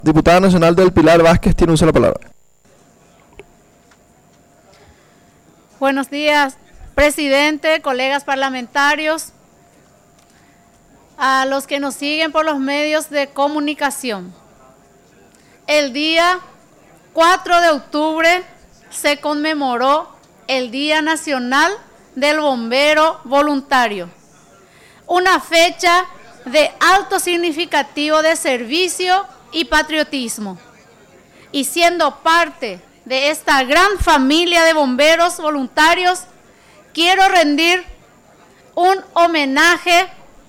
Diputada nacional del Pilar Vázquez tiene uso de la palabra. Buenos días, presidente, colegas parlamentarios, a los que nos siguen por los medios de comunicación. El día 4 de octubre se conmemoró el Día Nacional del Bombero Voluntario, una fecha de alto significativo de servicio y patriotismo. Y siendo parte de esta gran familia de bomberos voluntarios, quiero rendir un homenaje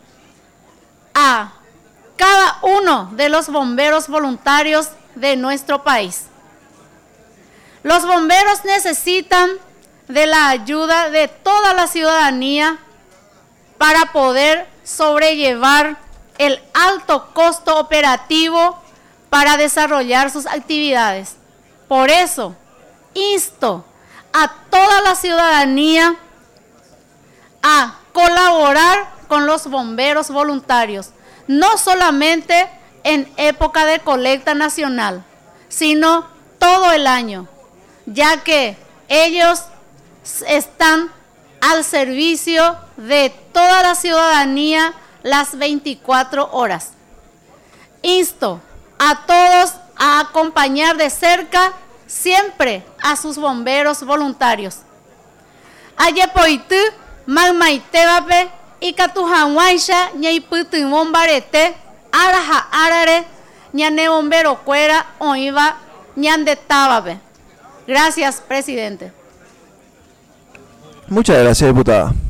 a cada uno de los bomberos voluntarios de nuestro país. Los bomberos necesitan de la ayuda de toda la ciudadanía para poder sobrellevar el alto costo operativo para desarrollar sus actividades. Por eso, insto a toda la ciudadanía a colaborar con los bomberos voluntarios, no solamente en época de colecta nacional, sino todo el año, ya que ellos están al servicio de toda la ciudadanía las 24 horas. Insto a todos a acompañar de cerca siempre a sus bomberos voluntarios. Ayepoitu, magmaitevape, ikatujanwaisha, ñaiputu bombarete, araja arare, ñane bombero cuera, oiva, ñandetavape. Gracias, presidente. Muchas gracias, diputada.